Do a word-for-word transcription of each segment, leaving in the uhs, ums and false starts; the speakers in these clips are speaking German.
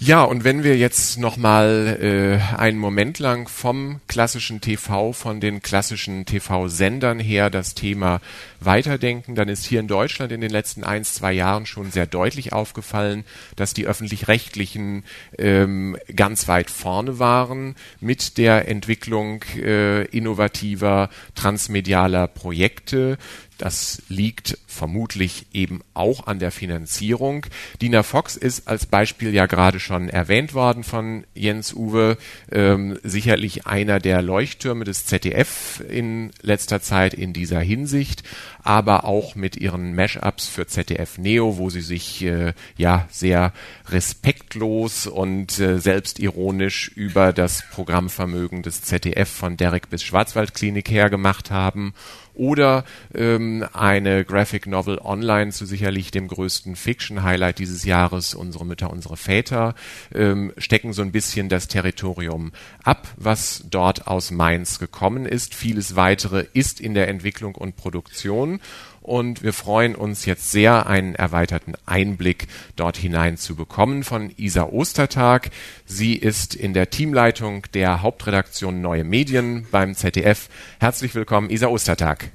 Ja, und wenn wir jetzt nochmal äh, einen Moment lang vom klassischen T V, von den klassischen T V-Sendern her das Thema weiterdenken, dann ist hier in Deutschland in den letzten ein, zwei Jahren schon sehr deutlich aufgefallen, dass die Öffentlich-Rechtlichen ähm, ganz weit vorne waren mit der Entwicklung äh, innovativer transmedialer Projekte. Das liegt vermutlich eben auch an der Finanzierung. Dina Fox ist als Beispiel ja gerade schon erwähnt worden von Jens Uwe, ähm, sicherlich einer der Leuchttürme des Z D F in letzter Zeit in dieser Hinsicht, aber auch mit ihren Mashups für Z D F Neo, wo sie sich äh, ja sehr respektlos und äh, selbstironisch über das Programmvermögen des Z D F von Derrick bis Schwarzwaldklinik her gemacht haben. Oder ähm, eine Graphic Novel online zu sicherlich dem größten Fiction-Highlight dieses Jahres, Unsere Mütter, unsere Väter, ähm, stecken so ein bisschen das Territorium ab, was dort aus Mainz gekommen ist. Vieles weitere ist in der Entwicklung und Produktion. Und wir freuen uns jetzt sehr, einen erweiterten Einblick dort hinein zu bekommen von Isa Ostertag. Sie ist in der Teamleitung der Hauptredaktion Neue Medien beim Z D F. Herzlich willkommen, Isa Ostertag.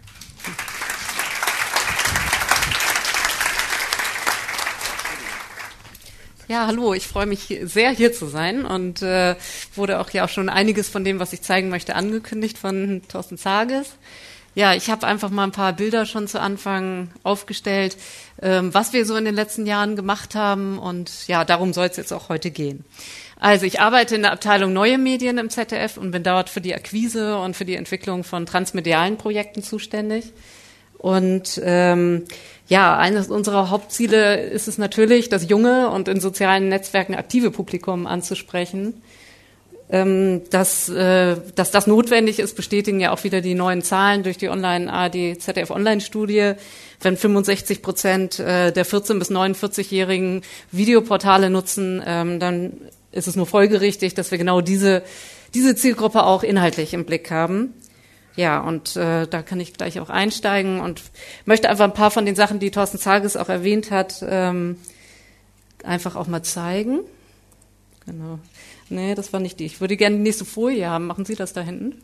Ja, hallo, ich freue mich sehr, hier zu sein und äh, wurde auch ja auch schon einiges von dem, was ich zeigen möchte, angekündigt von Thorsten Zages. Ja, ich habe einfach mal ein paar Bilder schon zu Anfang aufgestellt, ähm, was wir so in den letzten Jahren gemacht haben und ja, darum soll es jetzt auch heute gehen. Also ich arbeite in der Abteilung Neue Medien im Z D F und bin dort für die Akquise und für die Entwicklung von transmedialen Projekten zuständig. Und ähm, ja, eines unserer Hauptziele ist es natürlich, das junge und in sozialen Netzwerken aktive Publikum anzusprechen. Dass, dass das notwendig ist, bestätigen ja auch wieder die neuen Zahlen durch die Online-A R D-Z D F-Online-Studie. Wenn fünfundsechzig Prozent der vierzehn- bis neunundvierzig-Jährigen Videoportale nutzen, dann ist es nur folgerichtig, dass wir genau diese, diese Zielgruppe auch inhaltlich im Blick haben. Ja, und äh, da kann ich gleich auch einsteigen und möchte einfach ein paar von den Sachen, die Thorsten Zages auch erwähnt hat, ähm, einfach auch mal zeigen. Genau. Nee, das war nicht die. Ich würde gerne die nächste Folie haben. Machen Sie das da hinten?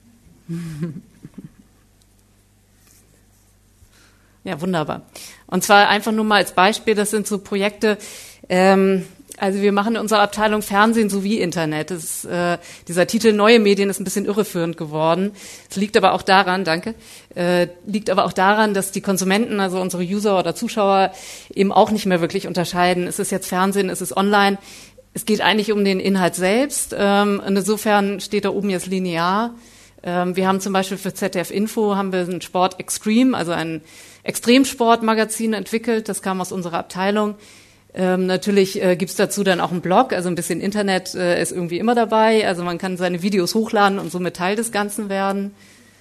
Ja, wunderbar. Und zwar einfach nur mal als Beispiel, das sind so Projekte, ähm, also wir machen in unserer Abteilung Fernsehen sowie Internet. Das ist, äh, dieser Titel Neue Medien ist ein bisschen irreführend geworden. Es liegt aber auch daran, danke, äh, liegt aber auch daran, dass die Konsumenten, also unsere User oder Zuschauer, eben auch nicht mehr wirklich unterscheiden. Ist es jetzt Fernsehen, ist es online? Es geht eigentlich um den Inhalt selbst. Ähm, insofern steht da oben jetzt linear. Ähm, wir haben zum Beispiel für Z D F Info haben wir ein Sport Extreme, also ein Extremsportmagazin entwickelt. Das kam aus unserer Abteilung. Ähm, natürlich äh, gibt's dazu dann auch einen Blog, also ein bisschen Internet äh, ist irgendwie immer dabei. Also man kann seine Videos hochladen und somit Teil des Ganzen werden.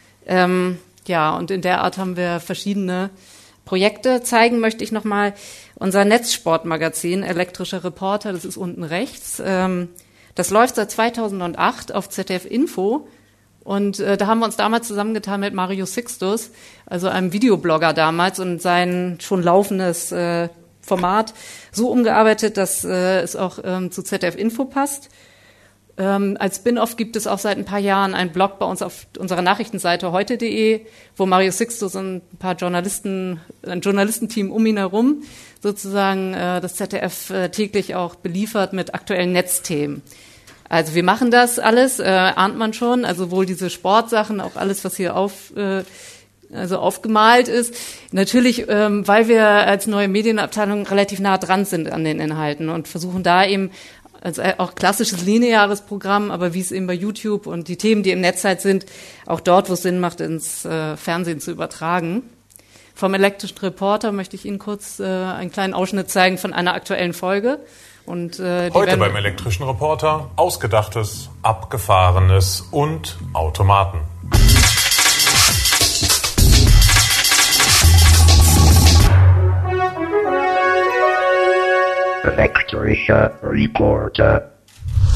Ähm, ja, und in der Art haben wir verschiedene Projekte. Zeigen möchte ich nochmal unser Netzsportmagazin, Elektrischer Reporter, das ist unten rechts. Ähm, das läuft seit zweitausendacht auf Z D F Info. Und äh, da haben wir uns damals zusammengetan mit Mario Sixtus, also einem Videoblogger damals, und sein schon laufendes äh, Format so umgearbeitet, dass äh, es auch ähm, zu Z D F Info passt. Ähm, als Spin-off gibt es auch seit ein paar Jahren einen Blog bei uns auf unserer Nachrichtenseite heute punkt de, wo Mario Sixtus und ein paar Journalisten, ein Journalistenteam um ihn herum sozusagen äh, das Z D F äh, täglich auch beliefert mit aktuellen Netzthemen. Also wir machen das alles, äh, ahnt man schon, also wohl diese Sportsachen, auch alles, was hier auf äh, also aufgemalt ist. Natürlich, ähm, weil wir als neue Medienabteilung relativ nah dran sind an den Inhalten und versuchen da eben als auch klassisches lineares Programm, aber wie es eben bei YouTube und die Themen, die im Netz halt sind, auch dort, wo es Sinn macht, ins äh, Fernsehen zu übertragen. Vom Elektrischen Reporter möchte ich Ihnen kurz äh, einen kleinen Ausschnitt zeigen von einer aktuellen Folge. Und, äh, die Heute beim Elektrischen Reporter Ausgedachtes, Abgefahrenes und Automaten. Elektrischer Reporter.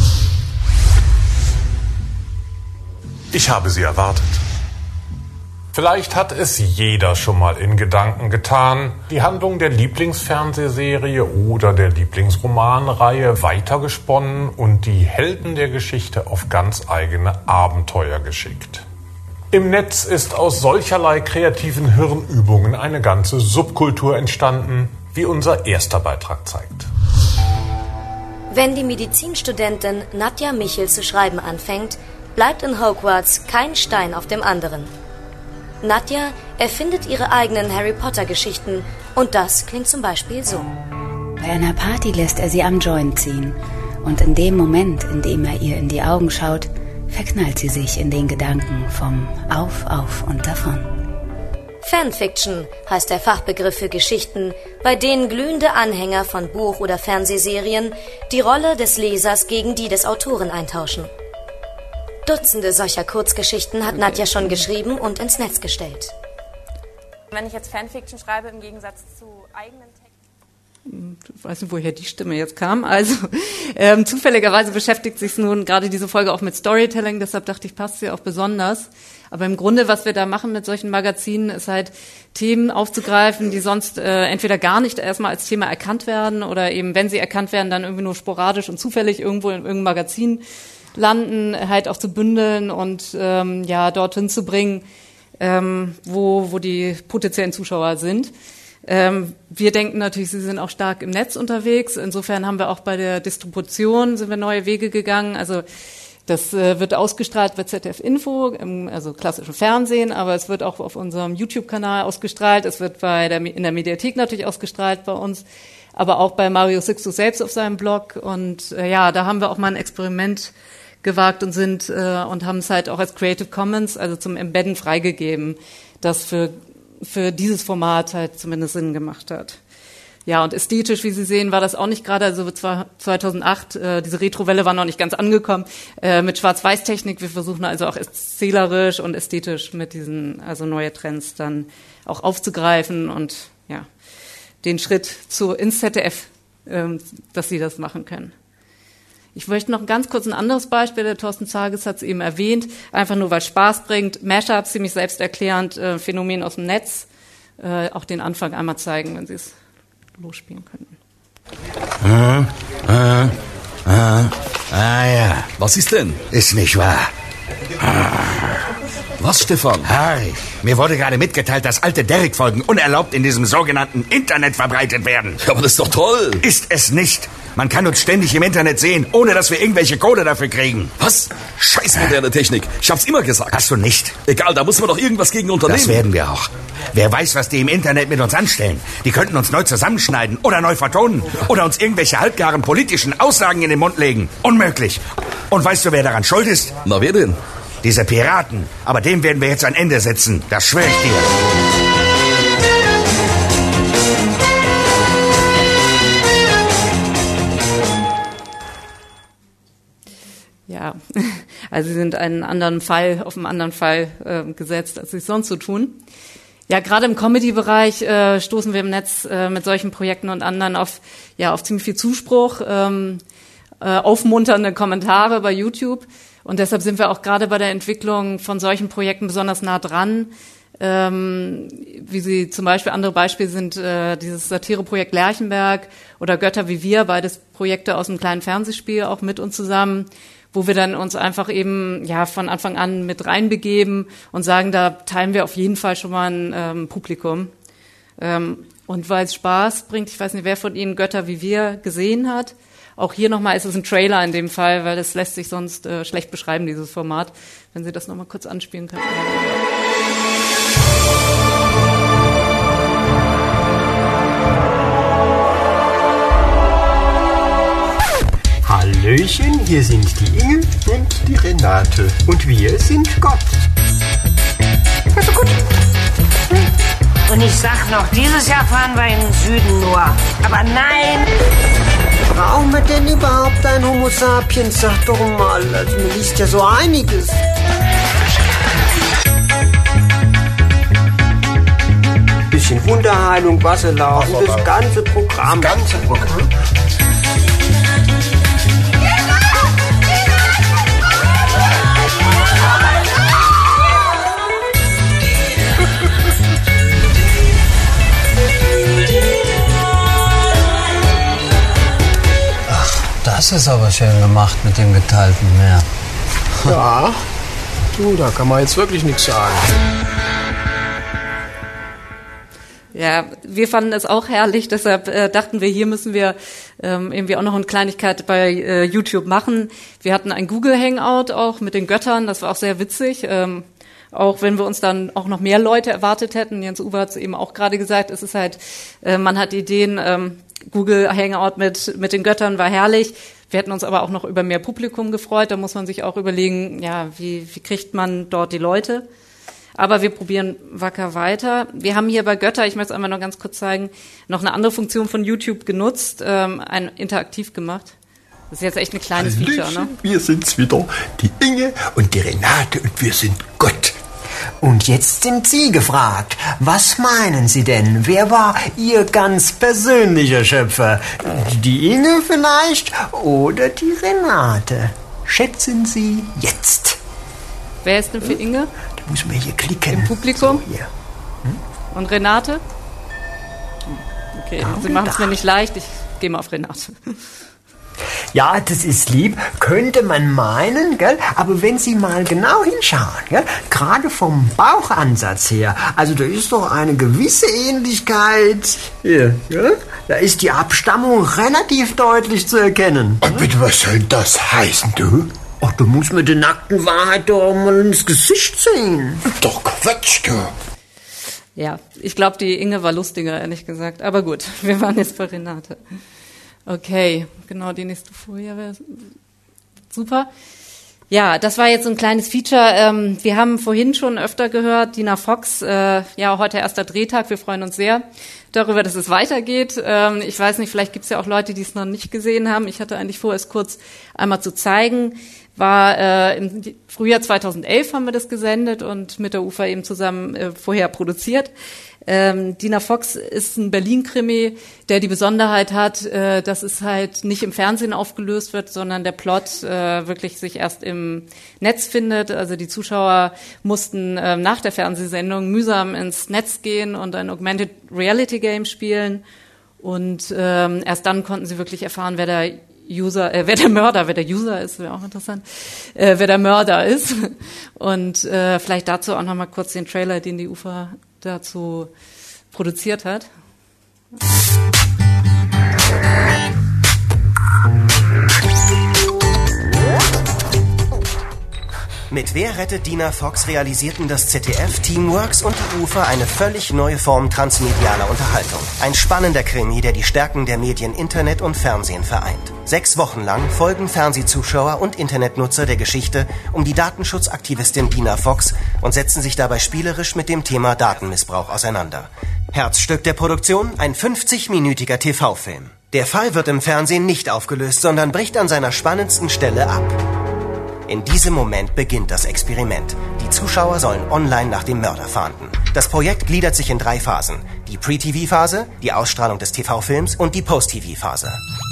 Ich habe Sie erwartet. Vielleicht hat es jeder schon mal in Gedanken getan, die Handlung der Lieblingsfernsehserie oder der Lieblingsromanreihe weitergesponnen und die Helden der Geschichte auf ganz eigene Abenteuer geschickt. Im Netz ist aus solcherlei kreativen Hirnübungen eine ganze Subkultur entstanden, wie unser erster Beitrag zeigt. Wenn die Medizinstudentin Nadja Michel zu schreiben anfängt, bleibt in Hogwarts kein Stein auf dem anderen. Nadja erfindet ihre eigenen Harry-Potter-Geschichten und das klingt zum Beispiel so. Bei einer Party lässt er sie am Joint ziehen und in dem Moment, in dem er ihr in die Augen schaut, verknallt sie sich in den Gedanken vom Auf, Auf und davon. Fanfiction heißt der Fachbegriff für Geschichten, bei denen glühende Anhänger von Buch- oder Fernsehserien die Rolle des Lesers gegen die des Autoren eintauschen. Dutzende solcher Kurzgeschichten hat Nadja schon geschrieben und ins Netz gestellt. Wenn ich jetzt Fanfiction schreibe, im Gegensatz zu eigenen Texten... Ich weiß nicht, woher die Stimme jetzt kam. Also ähm, zufälligerweise beschäftigt sich nun gerade diese Folge auch mit Storytelling, deshalb dachte ich, passt sie auch besonders. Aber im Grunde, was wir da machen mit solchen Magazinen, ist halt Themen aufzugreifen, die sonst äh, entweder gar nicht erstmal als Thema erkannt werden oder eben, wenn sie erkannt werden, dann irgendwie nur sporadisch und zufällig irgendwo in irgendeinem Magazin landen, halt auch zu bündeln und ähm, ja dorthin zu bringen, ähm, wo wo die potenziellen Zuschauer sind. Ähm, wir denken natürlich, sie sind auch stark im Netz unterwegs. Insofern haben wir auch bei der Distribution sind wir neue Wege gegangen. Also das äh, wird ausgestrahlt bei Z D F Info, im, also klassischen Fernsehen, aber es wird auch auf unserem YouTube-Kanal ausgestrahlt. Es wird bei der in der Mediathek natürlich ausgestrahlt bei uns, aber auch bei Mario Sixto selbst auf seinem Blog. Und äh, ja, da haben wir auch mal ein Experiment gewagt und sind äh, und haben es halt auch als Creative Commons, also zum Embedden freigegeben, das für für dieses Format halt zumindest Sinn gemacht hat. Ja, und ästhetisch, wie Sie sehen, war das auch nicht gerade, also zwar zweitausendacht, äh, diese Retrowelle war noch nicht ganz angekommen, äh, mit Schwarz-Weiß-Technik. Wir versuchen also auch erzählerisch und ästhetisch mit diesen, also neue Trends dann auch aufzugreifen und ja, den Schritt zu ins Z D F, ähm, dass Sie das machen können. Ich möchte noch ganz kurz ein anderes Beispiel, der Thorsten Zages hat es eben erwähnt, einfach nur weil es Spaß bringt. Mashup, ziemlich selbsterklärend, äh, Phänomen aus dem Netz, äh, auch den Anfang einmal zeigen, wenn Sie es losspielen könnten. Ah, ah, ah, ah ja. Was ist denn? Ist nicht wahr. Ah. Was, Stefan? Harry, mir wurde gerade mitgeteilt, dass alte Derrick-Folgen unerlaubt in diesem sogenannten Internet verbreitet werden. Ja, aber das ist doch toll. Ist es nicht. Man kann uns ständig im Internet sehen, ohne dass wir irgendwelche Code dafür kriegen. Was? Scheiß moderne Technik. Ich hab's immer gesagt. Hast du nicht? Egal, da muss man doch irgendwas gegen unternehmen. Das werden wir auch. Wer weiß, was die im Internet mit uns anstellen. Die könnten uns neu zusammenschneiden oder neu vertonen oder uns irgendwelche halbgaren politischen Aussagen in den Mund legen. Unmöglich. Und weißt du, wer daran schuld ist? Na, wer denn? Diese Piraten. Aber dem werden wir jetzt ein Ende setzen. Das schwöre ich dir. Ja, also sie sind einen anderen Fall, auf einen anderen Fall äh, gesetzt, als sie es sonst so tun. Ja, gerade im Comedy-Bereich äh, stoßen wir im Netz äh, mit solchen Projekten und anderen auf, ja, auf ziemlich viel Zuspruch, ähm, äh, aufmunternde Kommentare bei YouTube. Und deshalb sind wir auch gerade bei der Entwicklung von solchen Projekten besonders nah dran. Ähm, wie sie zum Beispiel, andere Beispiele sind äh, dieses Satireprojekt Lerchenberg oder Götter wie wir, beides Projekte aus einem kleinen Fernsehspiel auch mit uns zusammen, wo wir dann uns einfach eben ja von Anfang an mit reinbegeben und sagen, da teilen wir auf jeden Fall schon mal ein ähm, Publikum. Ähm, und weil es Spaß bringt, ich weiß nicht, wer von Ihnen Götter wie wir gesehen hat. Auch hier nochmal ist es ein Trailer in dem Fall, weil das lässt sich sonst äh, schlecht beschreiben, dieses Format. Wenn Sie das nochmal kurz anspielen könnten. Hallöchen, hier sind die Inge und die Renate. Und wir sind Gott. Also gut. Und ich sag noch, dieses Jahr fahren wir in den Süden nur. Aber nein! Brauchen wir denn überhaupt ein Homo sapiens? Sag doch mal, also man liest ja so einiges. Bisschen Wunderheilung, Wasserlaufen, Wasserlaufen. Das ganze Programm. Das ganze Programm? Das ist aber schön gemacht mit dem geteilten Meer. Ja, du, da kann man jetzt wirklich nichts sagen. Ja, wir fanden es auch herrlich, deshalb äh, dachten wir, hier müssen wir ähm, irgendwie auch noch eine Kleinigkeit bei äh, YouTube machen. Wir hatten ein Google Hangout auch mit den Göttern, das war auch sehr witzig, ähm, auch wenn wir uns dann auch noch mehr Leute erwartet hätten. Jens Uwe hat es eben auch gerade gesagt, es ist halt, äh, man hat Ideen, ähm, Google Hangout mit mit den Göttern war herrlich. Wir hätten uns aber auch noch über mehr Publikum gefreut, da muss man sich auch überlegen, ja, wie, wie kriegt man dort die Leute? Aber wir probieren wacker weiter. Wir haben hier bei Götter, ich möchte es einmal noch ganz kurz zeigen, noch eine andere Funktion von YouTube genutzt, ähm, ein interaktiv gemacht. Das ist jetzt echt ein kleines Hallöchen, Feature, ne? Wir sind's wieder, die Inge und die Renate und wir sind Gott. Und jetzt sind Sie gefragt. Was meinen Sie denn? Wer war Ihr ganz persönlicher Schöpfer? Die Inge vielleicht oder die Renate? Schätzen Sie jetzt. Wer ist denn für Inge? Muss man hier klicken. Im Publikum? So, hier. Hm? Und Renate? Okay, Ja, Sie machen es da. mir nicht leicht. Ich gehe mal auf Renate. Ja, das ist lieb, könnte man meinen, gell? Aber wenn Sie mal genau hinschauen, gell? Gerade vom Bauchansatz her, also da ist doch eine gewisse Ähnlichkeit hier, gell? Da ist die Abstammung relativ deutlich zu erkennen. Und bitte, was soll das heißen, du? Ach, da muss man der nackten Wahrheit doch mal ins Gesicht sehen. Doch Quatsch, du. Ja, ich glaube, die Inge war lustiger, ehrlich gesagt. Aber gut, wir waren jetzt bei Renate. Okay, genau, die nächste Folie wäre super. Ja, das war jetzt so ein kleines Feature. Ähm, wir haben vorhin schon öfter gehört, Dina Fox, äh, ja, heute erster Drehtag. Wir freuen uns sehr darüber, dass es weitergeht. Ähm, ich weiß nicht, vielleicht gibt es ja auch Leute, die es noch nicht gesehen haben. Ich hatte eigentlich vor, es kurz einmal zu zeigen. War äh, im Frühjahr zweitausendelf haben wir das gesendet und mit der U F A eben zusammen äh, vorher produziert. Ähm, Dina Fox ist ein Berlin-Krimi, der die Besonderheit hat, äh, dass es halt nicht im Fernsehen aufgelöst wird, sondern der Plot äh, wirklich sich erst im Netz findet. Also die Zuschauer mussten äh, nach der Fernsehsendung mühsam ins Netz gehen und ein Augmented Reality Game spielen. Und ähm, erst dann konnten sie wirklich erfahren, wer der User, äh, wer der Mörder, wer der User ist, wäre auch interessant, äh, wer der Mörder ist. Und äh, vielleicht dazu auch noch mal kurz den Trailer, den die U F A dazu produziert hat. Mit Wer rettet Dina Fox realisierten das Z D F, Teamworks und die U F A eine völlig neue Form transmedialer Unterhaltung. Ein spannender Krimi, der die Stärken der Medien Internet und Fernsehen vereint. Sechs Wochen lang folgen Fernsehzuschauer und Internetnutzer der Geschichte um die Datenschutzaktivistin Dina Fox und setzen sich dabei spielerisch mit dem Thema Datenmissbrauch auseinander. Herzstück der Produktion, ein fünfzig-minütiger T V-Film. Der Fall wird im Fernsehen nicht aufgelöst, sondern bricht an seiner spannendsten Stelle ab. In diesem Moment beginnt das Experiment. Die Zuschauer sollen online nach dem Mörder fahnden. Das Projekt gliedert sich in drei Phasen. Die Pre-T V-Phase, die Ausstrahlung des T V-Films und die Post-T V-Phase.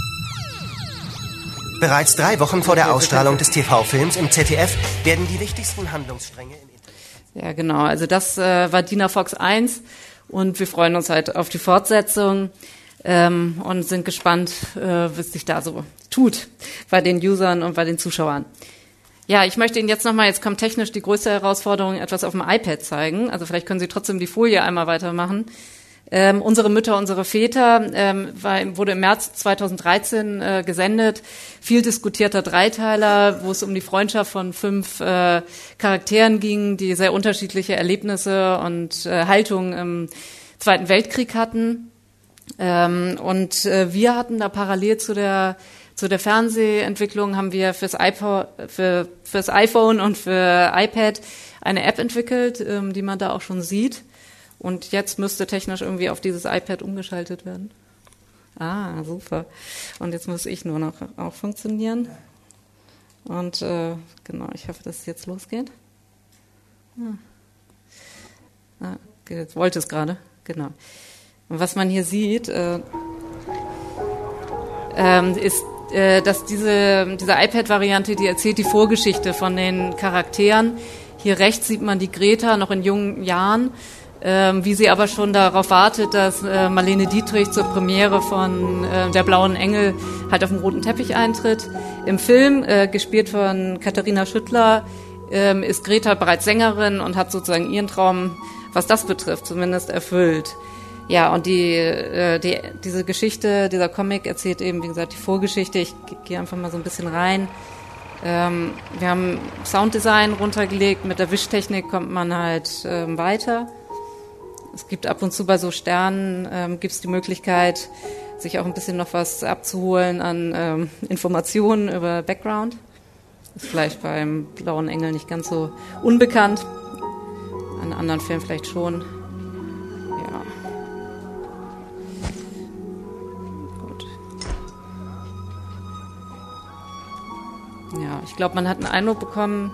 Bereits drei Wochen vor der Ausstrahlung des T V-Films im Z D F werden die wichtigsten Handlungsstränge im Internet... Ja, genau. Also das äh, war Dina Fox eins und wir freuen uns halt auf die Fortsetzung ähm, und sind gespannt, äh, was sich da so tut bei den Usern und bei den Zuschauern. Ja, ich möchte Ihnen jetzt nochmal, jetzt kommt technisch die größte Herausforderung, etwas auf dem iPad zeigen. Also vielleicht können Sie trotzdem die Folie einmal weitermachen. Ähm, unsere Mütter, unsere Väter ähm, war, wurde im März zweitausenddreizehn äh, gesendet. Viel diskutierter Dreiteiler, wo es um die Freundschaft von fünf äh, Charakteren ging, die sehr unterschiedliche Erlebnisse und äh, Haltungen im Zweiten Weltkrieg hatten. Ähm, und äh, wir hatten da parallel zu der Zu der Fernsehentwicklung haben wir fürs iPhone, für, fürs iPhone und für iPad eine App entwickelt, ähm, die man da auch schon sieht. Und jetzt müsste technisch irgendwie auf dieses iPad umgeschaltet werden. Ah, super. Und jetzt muss ich nur noch auch funktionieren. Und äh, genau, ich hoffe, dass es jetzt losgeht. Ah. Ah, okay, jetzt wollte es gerade. Genau. Und was man hier sieht, äh, ähm, ist dass diese, diese iPad-Variante, die erzählt die Vorgeschichte von den Charakteren. Hier rechts sieht man die Greta noch in jungen Jahren. ähm, wie sie aber schon darauf wartet, dass äh, Marlene Dietrich zur Premiere von äh, Der blauen Engel halt auf dem roten Teppich eintritt. Im Film, äh, gespielt von Katharina Schüttler, ähm, ist Greta bereits Sängerin und hat sozusagen ihren Traum, was das betrifft, zumindest erfüllt. Ja, und die, äh, die, diese Geschichte, dieser Comic erzählt eben, wie gesagt, die Vorgeschichte. Ich gehe einfach mal so ein bisschen rein. Ähm, wir haben Sounddesign runtergelegt. Mit der Wischtechnik kommt man halt ähm, weiter. Es gibt ab und zu bei so Sternen, ähm, gibt es die Möglichkeit, sich auch ein bisschen noch was abzuholen an ähm, Informationen über Background. Ist vielleicht beim Blauen Engel nicht ganz so unbekannt. An anderen Filmen vielleicht schon. Ja. Gut. Ja, ich glaube, man hat einen Eindruck bekommen,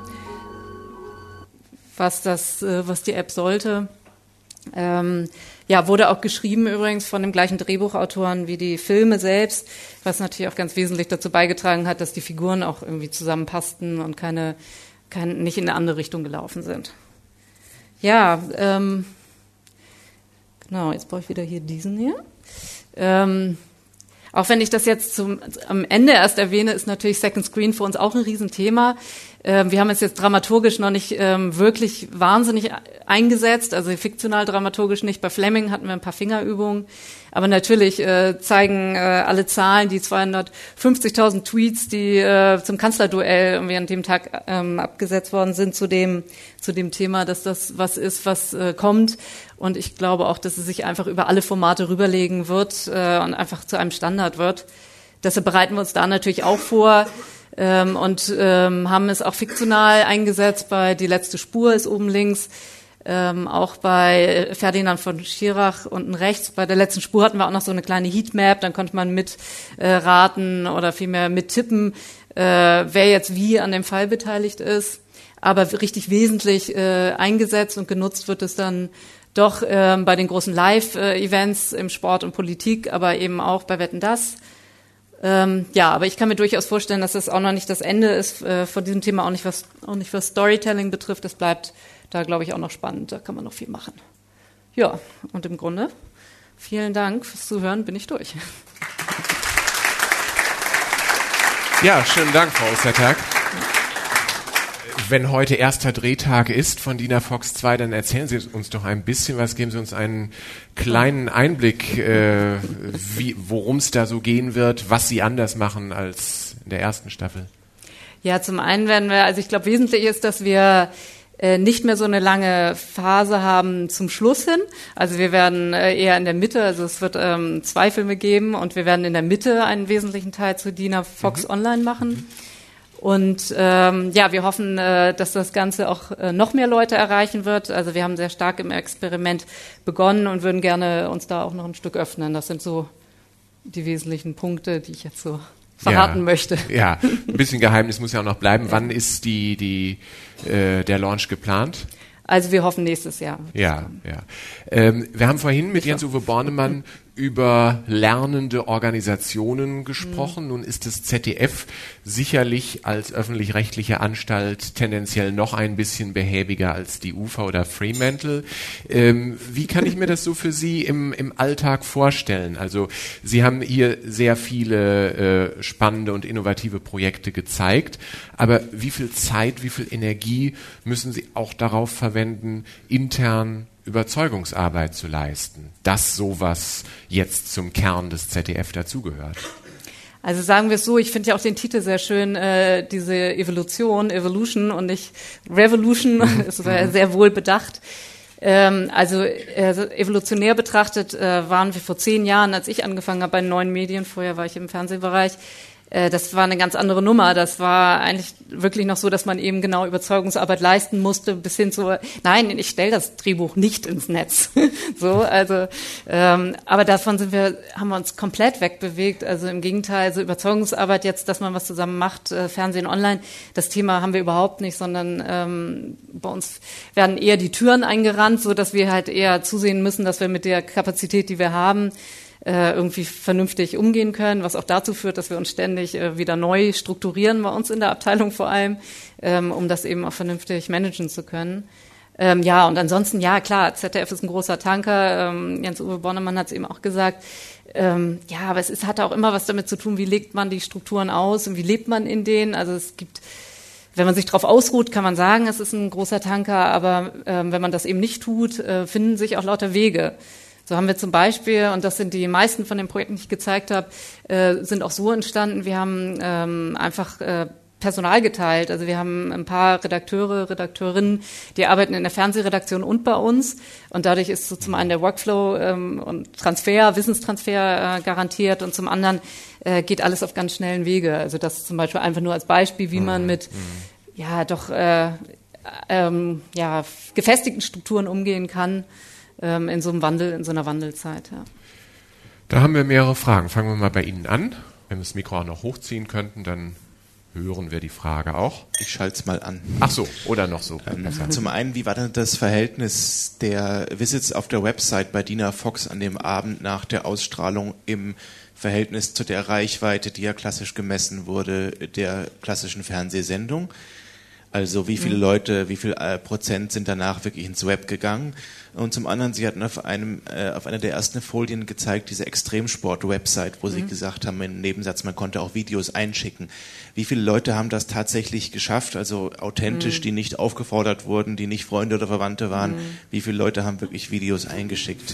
was das, was die App sollte. Ähm, ja, wurde auch geschrieben übrigens von dem gleichen Drehbuchautoren wie die Filme selbst, was natürlich auch ganz wesentlich dazu beigetragen hat, dass die Figuren auch irgendwie zusammenpassten und keine, kein, nicht in eine andere Richtung gelaufen sind. Ja, ähm, genau, jetzt brauche ich wieder hier diesen hier. Ähm, auch wenn ich das jetzt zum, am Ende erst erwähne, ist natürlich Second Screen für uns auch ein Riesenthema. Ähm, wir haben es jetzt dramaturgisch noch nicht ähm, wirklich wahnsinnig eingesetzt, also fiktional dramaturgisch nicht. Bei Fleming hatten wir ein paar Fingerübungen. Aber natürlich äh, zeigen äh, alle Zahlen, die zweihundertfünfzigtausend Tweets, die äh, zum Kanzlerduell irgendwie an dem Tag ähm, abgesetzt worden sind, zu dem zu dem Thema, dass das was ist, was äh, kommt. Und ich glaube auch, dass es sich einfach über alle Formate rüberlegen wird äh, und einfach zu einem Standard wird. Deshalb bereiten wir uns da natürlich auch vor ähm, und ähm, haben es auch fiktional eingesetzt. Bei Die letzte Spur ist oben links. Ähm, auch bei Ferdinand von Schirach unten rechts. Bei der letzten Spur hatten wir auch noch so eine kleine Heatmap, dann konnte man mit äh, raten oder vielmehr mit tippen, äh, wer jetzt wie an dem Fall beteiligt ist. Aber richtig wesentlich äh, eingesetzt und genutzt wird es dann doch äh, bei den großen Live-Events im Sport und Politik, aber eben auch bei Wetten, dass. Ähm, ja, aber ich kann mir durchaus vorstellen, dass das auch noch nicht das Ende ist äh, von diesem Thema, auch nicht was, auch nicht was Storytelling betrifft. Es bleibt da, glaube ich, auch noch spannend. Da kann man noch viel machen. Ja, und im Grunde, vielen Dank fürs Zuhören. Bin ich durch. Ja, schönen Dank, Frau Ostertag. Wenn heute erster Drehtag ist von DIN A Fox zwei, dann erzählen Sie uns doch ein bisschen was, geben Sie uns einen kleinen Einblick, äh, wie, worum es da so gehen wird, was Sie anders machen als in der ersten Staffel. Ja, zum einen werden wir, also ich glaube, wesentlich ist, dass wir nicht mehr so eine lange Phase haben zum Schluss hin. Also wir werden eher in der Mitte, also es wird ähm, zwei Filme geben und wir werden in der Mitte einen wesentlichen Teil zu DIN A Fox mhm. Online machen. Mhm. Und ähm, ja, wir hoffen, äh, dass das Ganze auch äh, noch mehr Leute erreichen wird. Also wir haben sehr stark im Experiment begonnen und würden gerne uns da auch noch ein Stück öffnen. Das sind so die wesentlichen Punkte, die ich jetzt so verraten ja, möchte. Ja, ein bisschen Geheimnis muss ja auch noch bleiben. Ja. Wann ist die, die, äh, der Launch geplant? Also wir hoffen nächstes Jahr. Ja, ja. Ähm, wir haben vorhin mit Jens-Uwe Bornemann über lernende Organisationen gesprochen. Mhm. Nun ist das Z D F sicherlich als öffentlich-rechtliche Anstalt tendenziell noch ein bisschen behäbiger als die U F A oder Fremantle. Ähm, wie kann ich mir das so für Sie im, im Alltag vorstellen? Also Sie haben hier sehr viele äh, spannende und innovative Projekte gezeigt, aber wie viel Zeit, wie viel Energie müssen Sie auch darauf verwenden, intern Überzeugungsarbeit zu leisten, dass sowas jetzt zum Kern des Z D F dazugehört? Also sagen wir es so, ich finde ja auch den Titel sehr schön, äh, diese Evolution, Evolution und nicht Revolution, es war ja sehr wohl bedacht. Ähm, also äh, evolutionär betrachtet äh, waren wir vor zehn Jahren, als ich angefangen habe bei neuen Medien, vorher war ich im Fernsehbereich, das war eine ganz andere Nummer. Das war eigentlich wirklich noch so, dass man eben genau Überzeugungsarbeit leisten musste, bis hin zu, nein, ich stelle das Drehbuch nicht ins Netz. So, also, ähm, aber davon sind wir, haben wir uns komplett wegbewegt. Also im Gegenteil, also Überzeugungsarbeit jetzt, dass man was zusammen macht, äh, Fernsehen online, das Thema haben wir überhaupt nicht, sondern ähm, bei uns werden eher die Türen eingerannt, so dass wir halt eher zusehen müssen, dass wir mit der Kapazität, die wir haben, irgendwie vernünftig umgehen können, was auch dazu führt, dass wir uns ständig äh, wieder neu strukturieren, bei uns in der Abteilung vor allem, ähm, um das eben auch vernünftig managen zu können. Ähm, ja, und ansonsten, ja, klar, Z D F ist ein großer Tanker. Ähm, Jens-Uwe Bornemann hat es eben auch gesagt. Ähm, ja, aber es ist, hat auch immer was damit zu tun, wie legt man die Strukturen aus und wie lebt man in denen. Also es gibt, wenn man sich drauf ausruht, kann man sagen, es ist ein großer Tanker, aber ähm, wenn man das eben nicht tut, äh, finden sich auch lauter Wege. So haben wir zum Beispiel, und das sind die meisten von den Projekten, die ich gezeigt habe, äh, sind auch so entstanden, wir haben ähm, einfach äh, Personal geteilt. Also wir haben ein paar Redakteure, Redakteurinnen, die arbeiten in der Fernsehredaktion und bei uns. Und dadurch ist so zum einen der Workflow ähm, und Transfer, Wissenstransfer äh, garantiert und zum anderen äh, geht alles auf ganz schnellen Wege. Also das ist zum Beispiel einfach nur als Beispiel, wie man mit ja doch äh, ähm, ja gefestigten Strukturen umgehen kann ähm, in so einem Wandel, in so einer Wandelzeit. Ja. Da haben wir mehrere Fragen. Fangen wir mal bei Ihnen an. Wenn wir das Mikro auch noch hochziehen könnten, dann hören wir die Frage auch. Ich schalte es mal an. Ach so, oder noch so. Ähm, zum einen, wie war denn das Verhältnis der Visits auf der Website bei Dina Fox an dem Abend nach der Ausstrahlung im Verhältnis zu der Reichweite, die ja klassisch gemessen wurde, der klassischen Fernsehsendung? Also wie viele Leute, wie viel äh, Prozent sind danach wirklich ins Web gegangen? Und zum anderen, Sie hatten auf einem äh, auf einer der ersten Folien gezeigt, diese Extremsport-Website, wo mhm. Sie gesagt haben im Nebensatz, man konnte auch Videos einschicken. Wie viele Leute haben das tatsächlich geschafft, also authentisch, mhm. die nicht aufgefordert wurden, die nicht Freunde oder Verwandte waren? Mhm. Wie viele Leute haben wirklich Videos eingeschickt?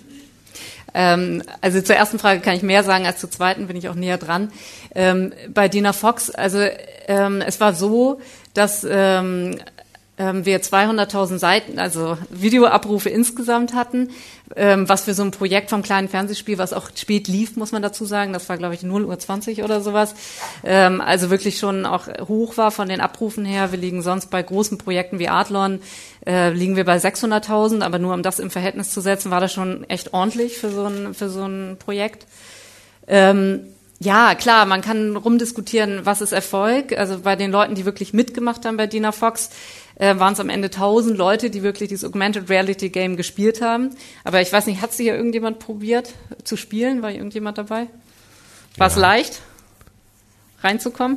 Ähm, also zur ersten Frage kann ich mehr sagen, als zur zweiten bin ich auch näher dran. Ähm, bei Dina Fox, also ähm, es war so, dass ähm, ähm, wir zweihunderttausend Seiten, also Videoabrufe insgesamt hatten, ähm, was für so ein Projekt vom kleinen Fernsehspiel, was auch spät lief, muss man dazu sagen, das war glaube ich null Uhr zwanzig oder sowas, ähm, also wirklich schon auch hoch war von den Abrufen her. Wir liegen sonst bei großen Projekten wie Adlon, äh, liegen wir bei sechshunderttausend, aber nur um das im Verhältnis zu setzen, war das schon echt ordentlich für so ein, für so ein Projekt. Ähm, Ja, klar, man kann rumdiskutieren, was ist Erfolg. Also bei den Leuten, die wirklich mitgemacht haben bei Dina Fox, äh, waren es am Ende tausend Leute, die wirklich dieses Augmented Reality Game gespielt haben. Aber ich weiß nicht, hat sich ja irgendjemand probiert zu spielen? War irgendjemand dabei? War es ja. leicht, reinzukommen?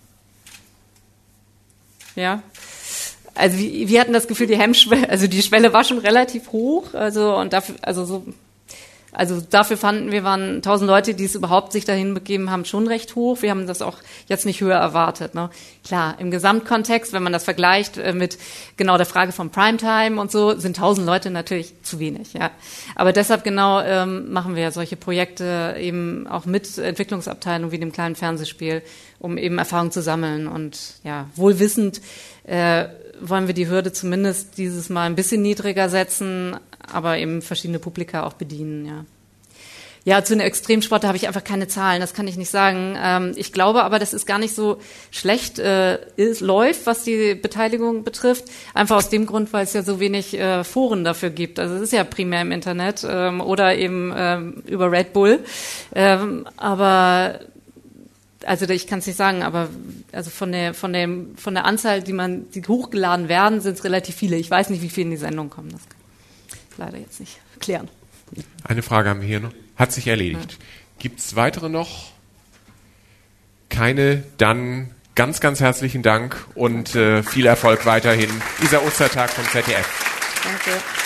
Ja. Also wir, wir hatten das Gefühl, die Hemmschwelle, also die Schwelle war schon relativ hoch. Also und dafür, also so. Also dafür fanden wir, waren tausend Leute, die es überhaupt sich dahin begeben haben, schon recht hoch. Wir haben das auch jetzt nicht höher erwartet. Ne? Klar, im Gesamtkontext, wenn man das vergleicht mit genau der Frage von Primetime und so, sind tausend Leute natürlich zu wenig. Ja, aber deshalb genau ähm, machen wir solche Projekte eben auch mit Entwicklungsabteilungen wie dem kleinen Fernsehspiel, um eben Erfahrung zu sammeln. Und ja, wohlwissend äh, wollen wir die Hürde zumindest dieses Mal ein bisschen niedriger setzen, aber eben verschiedene Publika auch bedienen, ja. Ja, zu den Extremsport, da habe ich einfach keine Zahlen, das kann ich nicht sagen. Ähm, ich glaube aber, dass es gar nicht so schlecht äh, ist, läuft, was die Beteiligung betrifft. Einfach aus dem Grund, weil es ja so wenig äh, Foren dafür gibt. Also es ist ja primär im Internet ähm, oder eben ähm, über Red Bull. Ähm, aber also ich kann es nicht sagen, aber also von der von dem von der Anzahl, die man die hochgeladen werden, sind es relativ viele. Ich weiß nicht, wie viele in die Sendung kommen. Das kann ich leider jetzt nicht klären. Eine Frage haben wir hier noch. Hat sich erledigt. Ja. Gibt es weitere noch? Keine? Dann ganz, ganz herzlichen Dank und äh, viel Erfolg weiterhin. Dieser Ostertag vom Z D F. Danke.